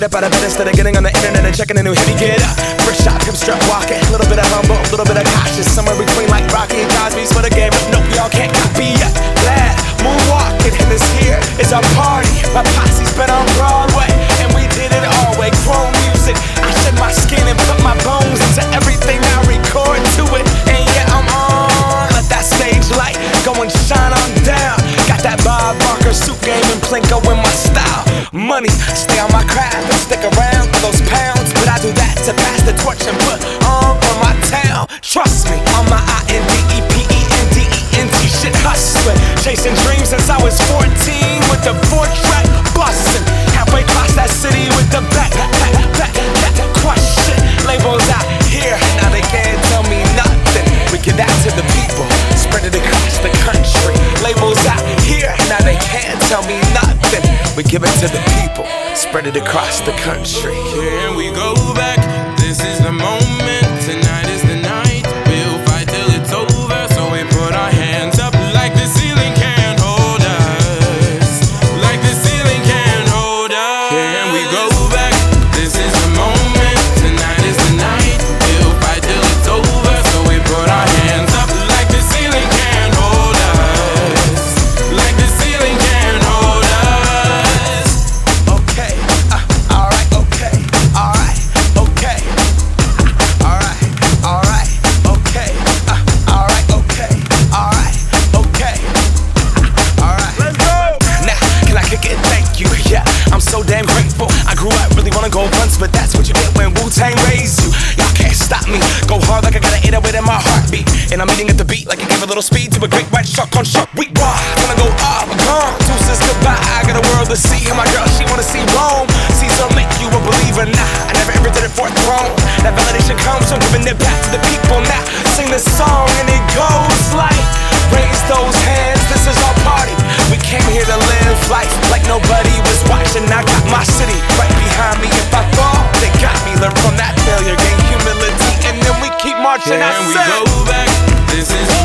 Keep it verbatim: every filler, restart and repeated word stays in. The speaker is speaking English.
up out of bed instead of getting on the internet and checking a new hit. Me get up, first shot, come strut walking. A little bit of humble, a little bit of cautious. Somewhere between like Rocky and Cosby's for the game. But nope, y'all can't copy yet. Glad moonwalking, and this here is our party. My posse's been on Broadway, and we did it all way. Chrome music, I shed my skin and put my bones into everything I record to it. And yeah, I'm on. Let that stage light go and shine on down. Got that Bob Barker suit game and Plinko in my style. Money, stay on my craft and stick around for those pounds. But I do that to pass the torch and put on for my town. Trust me, on my I N D E P E N D E N T shit hustling. Chasing dreams since I was fourteen with the four track bustin'. Halfway across that city with the back, back, back, back, crush shit. Labels out here, now they can't tell me nothing. We give that to the people, spread it across the country. Labels out here, now they can't tell me nothing. We give it to the people, spread it across the country. Here we go back, this is the moment. Tonight is the night, we'll fight till it's over. So we put our hands up like the ceiling can't hold us. Like the ceiling can't hold us. Here we go back, this is the moment. Tonight is the night, we'll fight till it's over. So we put our hands up like the ceiling can't hold us. Like the ceiling can't hold us. Okay, uh, alright, okay, alright, okay. Alright, alright, okay, uh, alright, okay, alright, okay. Alright, let's go! Now, can I kick it? Thank you, yeah, I'm so damn grateful. I grew up really wanna go once, but that's what you get when Wu-Tang raised you. Y'all can't stop me, go hard like I got an eight oh eight in my heartbeat. And I'm eating at the beat like it gave a little speed to a great white shark on shark week. Raw, gonna go up, gone, deuces goodbye. I got a world to see, and my girl, she wanna see Rome. Caesar make you a believer, nah, I never ever did it for a throne. That validation comes from giving it back to the people. Now, sing this song and it goes like, raise those hands, this is our party. We came here to live life like nobody was watching. I got my city right behind me. If I fall, they got me. Learn from that failure, gain humility, and then we keep marching. Here I we said, go back, this is